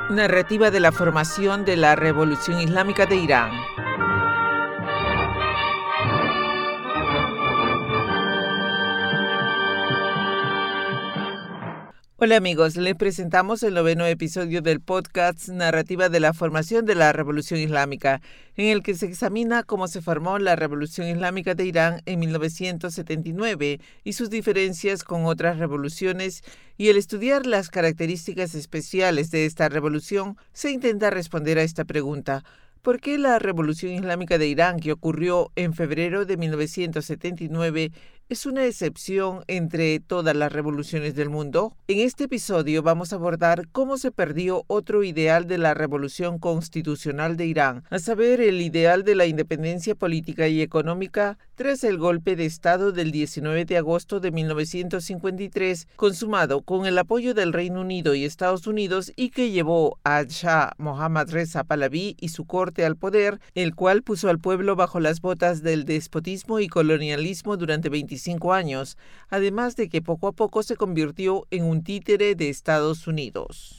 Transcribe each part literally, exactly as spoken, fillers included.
Narrativa de la formación de la Revolución Islámica de Irán. Hola amigos, les presentamos el noveno episodio del podcast Narrativa de la formación de la Revolución Islámica, en el que se examina cómo se formó la Revolución Islámica de Irán en mil novecientos setenta y nueve y sus diferencias con otras revoluciones, y al estudiar las características especiales de esta revolución, se intenta responder a esta pregunta: ¿por qué la Revolución Islámica de Irán, que ocurrió en febrero de mil novecientos setenta y nueve, es una excepción entre todas las revoluciones del mundo? En este episodio vamos a abordar cómo se perdió otro ideal de la revolución constitucional de Irán, a saber, el ideal de la independencia política y económica tras el golpe de Estado del diecinueve de agosto de mil novecientos cincuenta y tres, consumado con el apoyo del Reino Unido y Estados Unidos y que llevó a Shah Mohammad Reza Pahlaví y su corte al poder, el cual puso al pueblo bajo las botas del despotismo y colonialismo durante veinticinco años, además de que poco a poco se convirtió en un títere de Estados Unidos.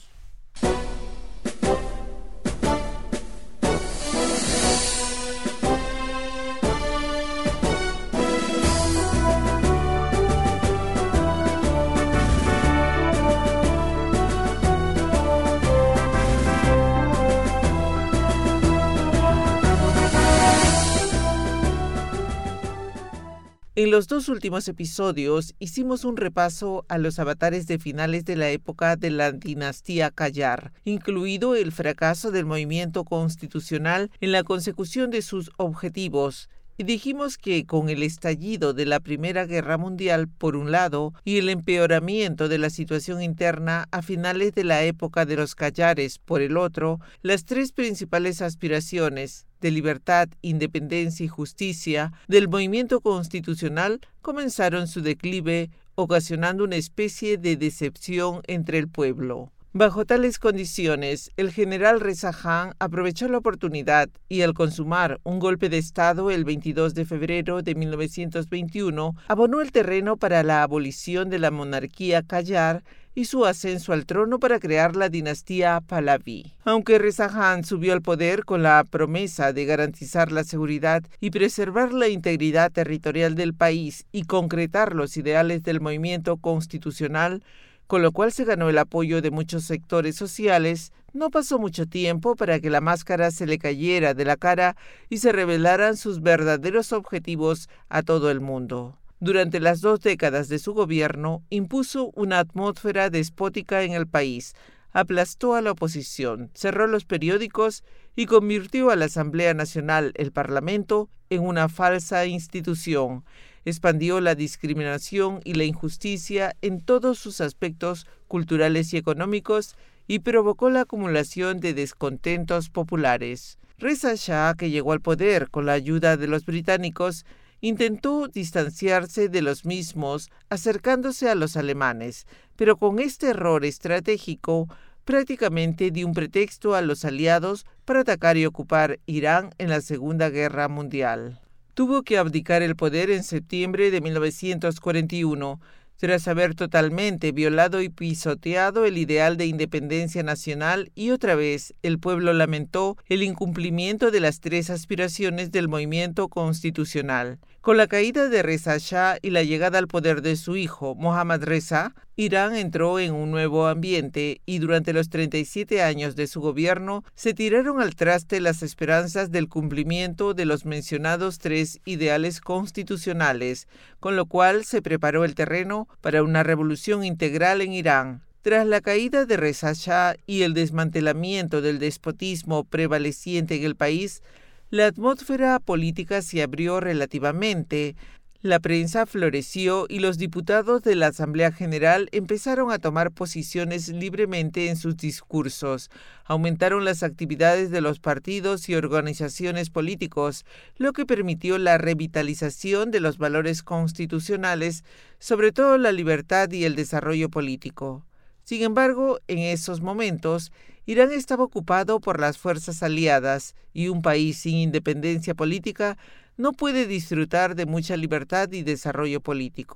En los dos últimos episodios hicimos un repaso a los avatares de finales de la época de la dinastía Qajar, incluido el fracaso del movimiento constitucional en la consecución de sus objetivos, y dijimos que con el estallido de la Primera Guerra Mundial por un lado y el empeoramiento de la situación interna a finales de la época de los Qajares por el otro, las tres principales aspiraciones de libertad, independencia y justicia del movimiento constitucional comenzaron su declive, ocasionando una especie de decepción entre el pueblo. Bajo tales condiciones, el general Reza Khan aprovechó la oportunidad y, al consumar un golpe de Estado el veintidós de febrero de mil novecientos veintiuno, abonó el terreno para la abolición de la monarquía Qajar y su ascenso al trono para crear la dinastía Pahlaví. Aunque Reza Khan subió al poder con la promesa de garantizar la seguridad y preservar la integridad territorial del país y concretar los ideales del movimiento constitucional, con lo cual se ganó el apoyo de muchos sectores sociales, no pasó mucho tiempo para que la máscara se le cayera de la cara y se revelaran sus verdaderos objetivos a todo el mundo. Durante las dos décadas de su gobierno, impuso una atmósfera despótica en el país, aplastó a la oposición, cerró los periódicos y convirtió a la Asamblea Nacional, el Parlamento, en una falsa institución. Expandió la discriminación y la injusticia en todos sus aspectos culturales y económicos y provocó la acumulación de descontentos populares. Reza Shah, que llegó al poder con la ayuda de los británicos, intentó distanciarse de los mismos acercándose a los alemanes, pero con este error estratégico prácticamente dio un pretexto a los aliados para atacar y ocupar Irán en la Segunda Guerra Mundial. Tuvo que abdicar el poder en septiembre de mil novecientos cuarenta y uno, tras haber totalmente violado y pisoteado el ideal de independencia nacional, y otra vez el pueblo lamentó el incumplimiento de las tres aspiraciones del movimiento constitucional. Con la caída de Reza Shah y la llegada al poder de su hijo, Mohammad Reza, Irán entró en un nuevo ambiente y durante los treinta y siete años de su gobierno se tiraron al traste las esperanzas del cumplimiento de los mencionados tres ideales constitucionales, con lo cual se preparó el terreno para una revolución integral en Irán. Tras la caída de Reza Shah y el desmantelamiento del despotismo prevaleciente en el país, la atmósfera política se abrió relativamente. La prensa floreció y los diputados de la Asamblea General empezaron a tomar posiciones libremente en sus discursos. Aumentaron las actividades de los partidos y organizaciones políticos, lo que permitió la revitalización de los valores constitucionales, sobre todo la libertad y el desarrollo político. Sin embargo, en esos momentos, Irán estaba ocupado por las fuerzas aliadas y un país sin independencia política no puede disfrutar de mucha libertad y desarrollo político.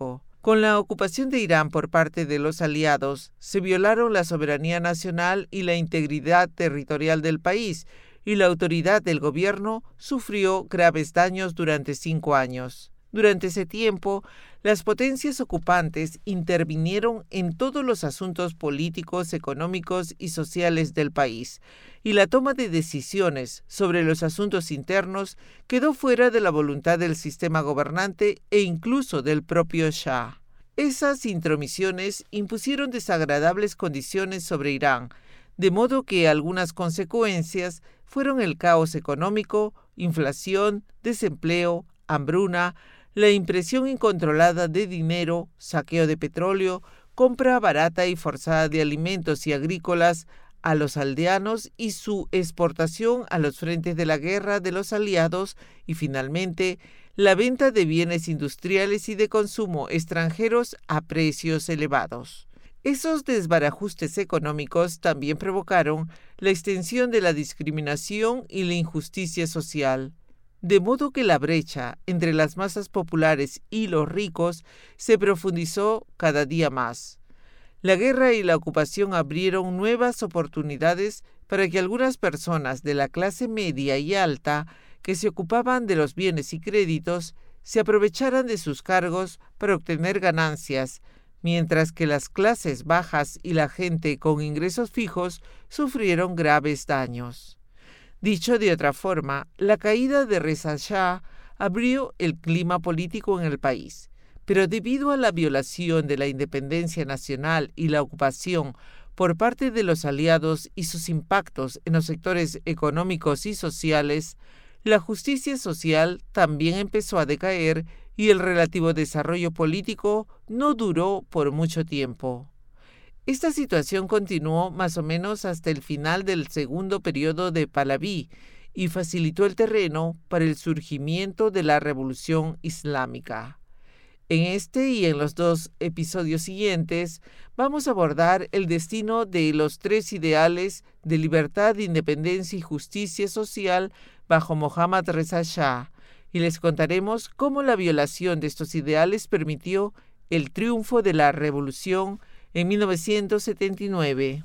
Con la ocupación de Irán por parte de los aliados, se violaron la soberanía nacional y la integridad territorial del país, y la autoridad del gobierno sufrió graves daños durante cinco años. Durante ese tiempo, las potencias ocupantes intervinieron en todos los asuntos políticos, económicos y sociales del país, y la toma de decisiones sobre los asuntos internos quedó fuera de la voluntad del sistema gobernante e incluso del propio Shah. Esas intromisiones impusieron desagradables condiciones sobre Irán, de modo que algunas consecuencias fueron el caos económico, inflación, desempleo, hambruna, la impresión incontrolada de dinero, saqueo de petróleo, compra barata y forzada de alimentos y agrícolas a los aldeanos y su exportación a los frentes de la guerra de los aliados y, finalmente, la venta de bienes industriales y de consumo extranjeros a precios elevados. Esos desbarajustes económicos también provocaron la extensión de la discriminación y la injusticia social, de modo que la brecha entre las masas populares y los ricos se profundizó cada día más. La guerra y la ocupación abrieron nuevas oportunidades para que algunas personas de la clase media y alta que se ocupaban de los bienes y créditos se aprovecharan de sus cargos para obtener ganancias, mientras que las clases bajas y la gente con ingresos fijos sufrieron graves daños. Dicho de otra forma, la caída de Reza Shah abrió el clima político en el país, pero debido a la violación de la independencia nacional y la ocupación por parte de los aliados y sus impactos en los sectores económicos y sociales, la justicia social también empezó a decaer y el relativo desarrollo político no duró por mucho tiempo. Esta situación continuó más o menos hasta el final del segundo periodo de Pahlaví y facilitó el terreno para el surgimiento de la Revolución Islámica. En este y en los dos episodios siguientes vamos a abordar el destino de los tres ideales de libertad, independencia y justicia social bajo Mohammad Reza Shah, y les contaremos cómo la violación de estos ideales permitió el triunfo de la revolución en mil novecientos setenta y nueve.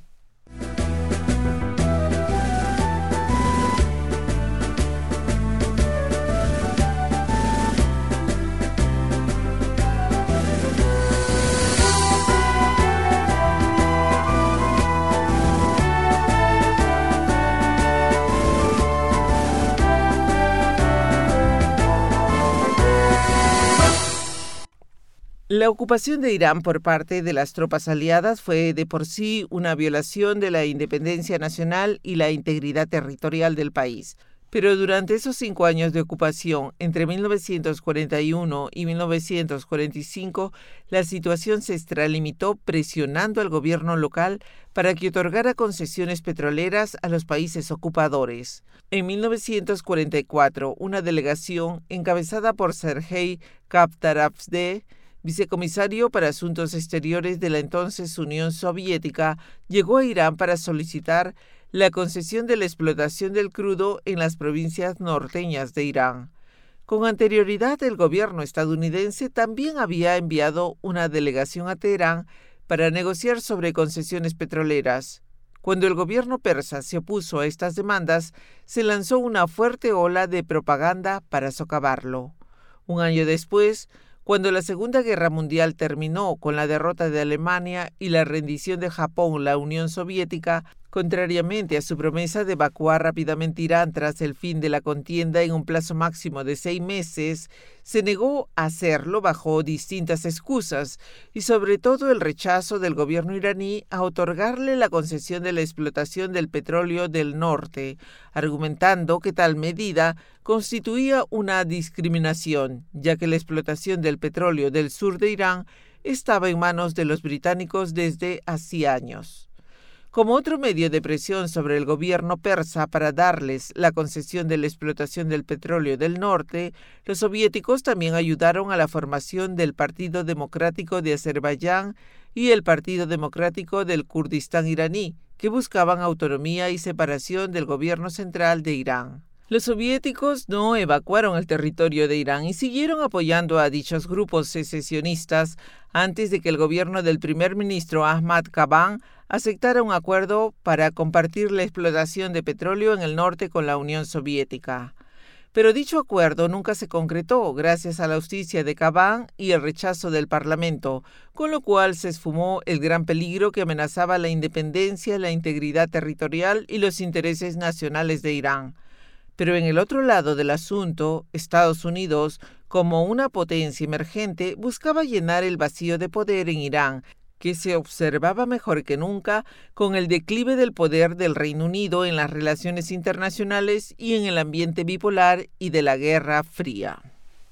La ocupación de Irán por parte de las tropas aliadas fue de por sí una violación de la independencia nacional y la integridad territorial del país. Pero durante esos cinco años de ocupación, entre mil novecientos cuarenta y uno y mil novecientos cuarenta y cinco, la situación se extralimitó presionando al gobierno local para que otorgara concesiones petroleras a los países ocupadores. En mil novecientos cuarenta y cuatro, una delegación encabezada por Sergei Kaptaravdeh, vicecomisario para Asuntos Exteriores de la entonces Unión Soviética, llegó a Irán para solicitar la concesión de la explotación del crudo en las provincias norteñas de Irán. Con anterioridad, el gobierno estadounidense también había enviado una delegación a Teherán para negociar sobre concesiones petroleras. Cuando el gobierno persa se opuso a estas demandas, se lanzó una fuerte ola de propaganda para socavarlo. Un año después, cuando la Segunda Guerra Mundial terminó con la derrota de Alemania y la rendición de Japón, la Unión Soviética, contrariamente a su promesa de evacuar rápidamente Irán tras el fin de la contienda en un plazo máximo de seis meses, se negó a hacerlo bajo distintas excusas y sobre todo el rechazo del gobierno iraní a otorgarle la concesión de la explotación del petróleo del norte, argumentando que tal medida constituía una discriminación, ya que la explotación del petróleo del sur de Irán estaba en manos de los británicos desde hacía años. Como otro medio de presión sobre el gobierno persa para darles la concesión de la explotación del petróleo del norte, los soviéticos también ayudaron a la formación del Partido Democrático de Azerbaiyán y el Partido Democrático del Kurdistán iraní, que buscaban autonomía y separación del gobierno central de Irán. Los soviéticos no evacuaron el territorio de Irán y siguieron apoyando a dichos grupos secesionistas antes de que el gobierno del primer ministro Ahmad Kaban aceptara un acuerdo para compartir la explotación de petróleo en el norte con la Unión Soviética. Pero dicho acuerdo nunca se concretó gracias a la auspicia de Kaban y el rechazo del Parlamento, con lo cual se esfumó el gran peligro que amenazaba la independencia, la integridad territorial y los intereses nacionales de Irán. Pero en el otro lado del asunto, Estados Unidos, como una potencia emergente, buscaba llenar el vacío de poder en Irán, que se observaba mejor que nunca con el declive del poder del Reino Unido en las relaciones internacionales y en el ambiente bipolar y de la Guerra Fría.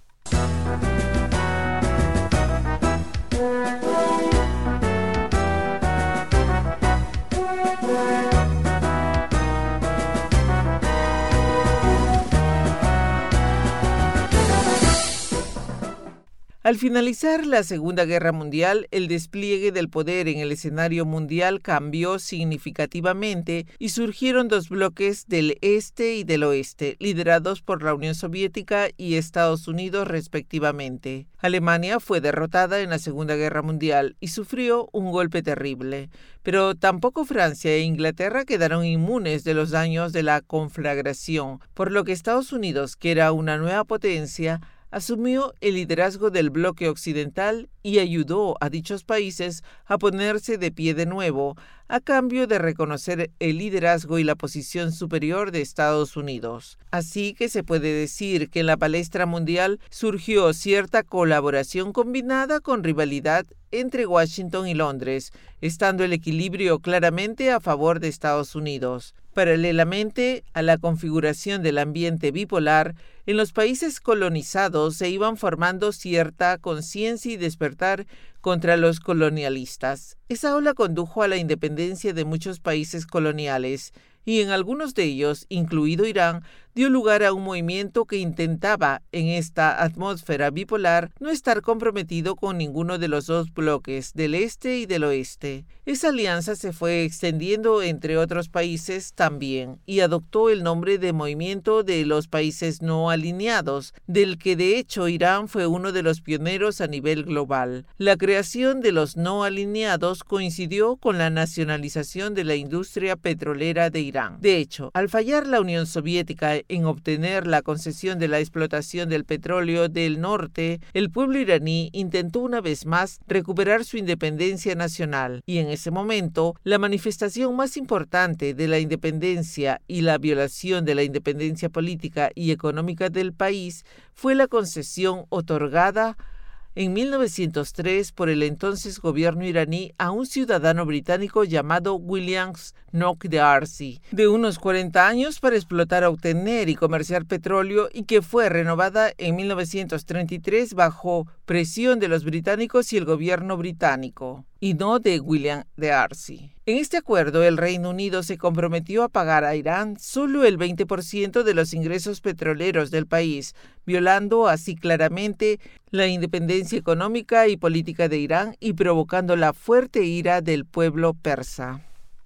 Al finalizar la Segunda Guerra Mundial, el despliegue del poder en el escenario mundial cambió significativamente y surgieron dos bloques del este y del oeste, liderados por la Unión Soviética y Estados Unidos respectivamente. Alemania fue derrotada en la Segunda Guerra Mundial y sufrió un golpe terrible, pero tampoco Francia e Inglaterra quedaron inmunes de los daños de la conflagración, por lo que Estados Unidos, que era una nueva potencia, asumió el liderazgo del bloque occidental y ayudó a dichos países a ponerse de pie de nuevo, a cambio de reconocer el liderazgo y la posición superior de Estados Unidos. Así que se puede decir que en la palestra mundial surgió cierta colaboración combinada con rivalidad entre Washington y Londres, estando el equilibrio claramente a favor de Estados Unidos. Paralelamente a la configuración del ambiente bipolar, en los países colonizados se iban formando cierta conciencia y despertar contra los colonialistas. Esa ola condujo a la independencia de muchos países coloniales y en algunos de ellos, incluido Irán, dio lugar a un movimiento que intentaba, en esta atmósfera bipolar, no estar comprometido con ninguno de los dos bloques, del este y del oeste. Esa alianza se fue extendiendo entre otros países también y adoptó el nombre de Movimiento de los Países No Alineados, del que de hecho Irán fue uno de los pioneros a nivel global. La creación de los no alineados coincidió con la nacionalización de la industria petrolera de Irán. De hecho, al fallar la Unión Soviética en obtener la concesión de la explotación del petróleo del norte, el pueblo iraní intentó una vez más recuperar su independencia nacional y en ese momento la manifestación más importante de la independencia y la violación de la independencia política y económica del país fue la concesión otorgada en mil novecientos tres por el entonces gobierno iraní a un ciudadano británico llamado William Nock de Arcy, de unos cuarenta años para explotar, obtener y comerciar petróleo y que fue renovada en mil novecientos treinta y tres bajo presión de los británicos y el gobierno británico, y no de William de Arcy. En este acuerdo, el Reino Unido se comprometió a pagar a Irán solo el veinte por ciento de los ingresos petroleros del país, violando así claramente la independencia económica y política de Irán y provocando la fuerte ira del pueblo persa.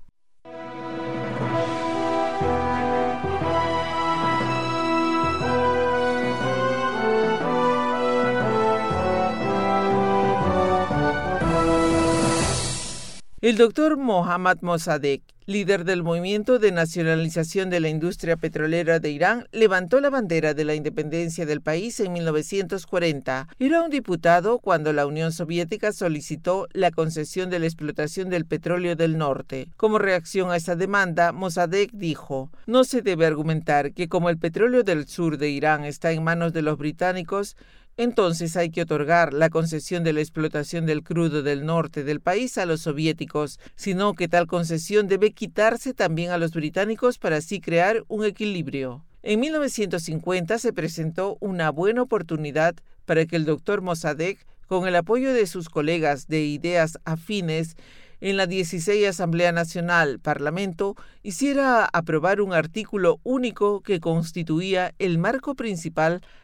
El doctor Mohammad Mossadegh, líder del movimiento de nacionalización de la industria petrolera de Irán, levantó la bandera de la independencia del país en mil novecientos cuarenta. Era un diputado cuando la Unión Soviética solicitó la concesión de la explotación del petróleo del norte. Como reacción a esa demanda, Mossadegh dijo: "No se debe argumentar que como el petróleo del sur de Irán está en manos de los británicos, entonces hay que otorgar la concesión de la explotación del crudo del norte del país a los soviéticos, sino que tal concesión debe quitarse también a los británicos para así crear un equilibrio". En mil novecientos cincuenta se presentó una buena oportunidad para que el doctor Mossadegh, con el apoyo de sus colegas de ideas afines, en la dieciséis Asamblea Nacional, Parlamento, hiciera aprobar un artículo único que constituía el marco principal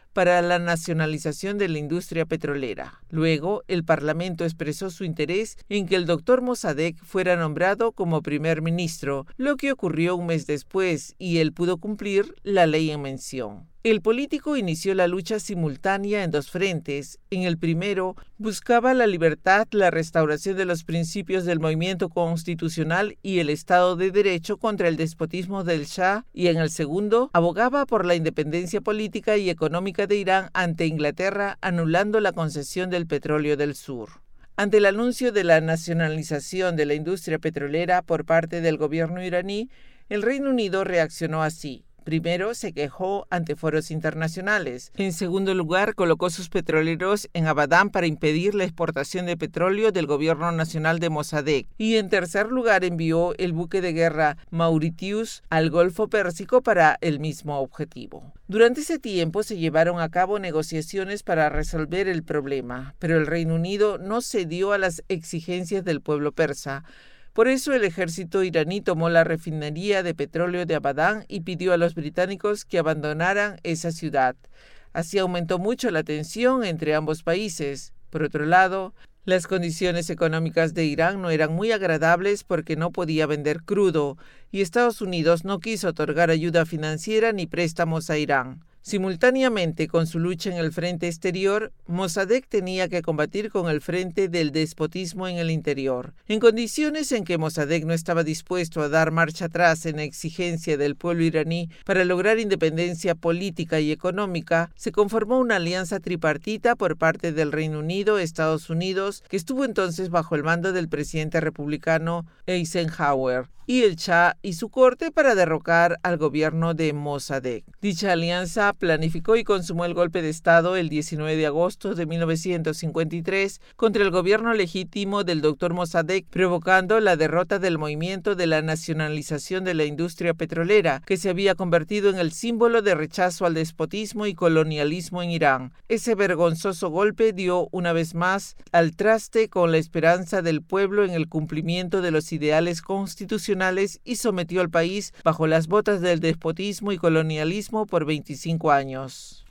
para la nacionalización de la industria petrolera. Luego, el Parlamento expresó su interés en que el doctor Mossadegh fuera nombrado como primer ministro, lo que ocurrió un mes después, y él pudo cumplir la ley en mención. El político inició la lucha simultánea en dos frentes. En el primero, buscaba la libertad, la restauración de los principios del movimiento constitucional y el Estado de Derecho contra el despotismo del Shah, y en el segundo, abogaba por la independencia política y económica de Irán ante Inglaterra, anulando la concesión del petróleo del sur. Ante el anuncio de la nacionalización de la industria petrolera por parte del gobierno iraní, el Reino Unido reaccionó así. Primero, se quejó ante foros internacionales. En segundo lugar, colocó sus petroleros en Abadán para impedir la exportación de petróleo del gobierno nacional de Mossadegh. Y en tercer lugar, envió el buque de guerra Mauritius al Golfo Pérsico para el mismo objetivo. Durante ese tiempo se llevaron a cabo negociaciones para resolver el problema, pero el Reino Unido no cedió a las exigencias del pueblo persa. Por eso el ejército iraní tomó la refinería de petróleo de Abadán y pidió a los británicos que abandonaran esa ciudad. Así aumentó mucho la tensión entre ambos países. Por otro lado, las condiciones económicas de Irán no eran muy agradables porque no podía vender crudo, y Estados Unidos no quiso otorgar ayuda financiera ni préstamos a Irán. Simultáneamente con su lucha en el frente exterior, Mossadegh tenía que combatir con el frente del despotismo en el interior. En condiciones en que Mossadegh no estaba dispuesto a dar marcha atrás en la exigencia del pueblo iraní para lograr independencia política y económica, se conformó una alianza tripartita por parte del Reino Unido, Estados Unidos, que estuvo entonces bajo el mando del presidente republicano Eisenhower, y el Shah y su corte para derrocar al gobierno de Mossadegh. Dicha alianza planificó y consumó el golpe de Estado el diecinueve de agosto de mil novecientos cincuenta y tres contra el gobierno legítimo del doctor Mossadegh, provocando la derrota del movimiento de la nacionalización de la industria petrolera, que se había convertido en el símbolo de rechazo al despotismo y colonialismo en Irán. Ese vergonzoso golpe dio una vez más al traste con la esperanza del pueblo en el cumplimiento de los ideales constitucionales y sometió al país bajo las botas del despotismo y colonialismo por veinticinco años.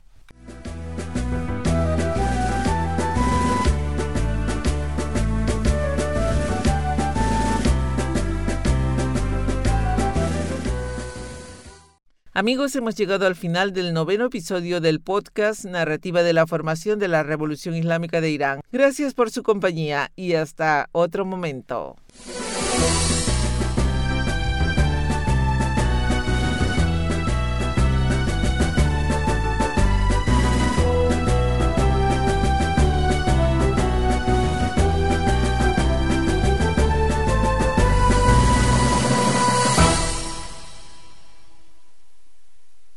Amigos, hemos llegado al final del noveno episodio del podcast Narrativa de la Formación de la Revolución Islámica de Irán. Gracias por su compañía y hasta otro momento.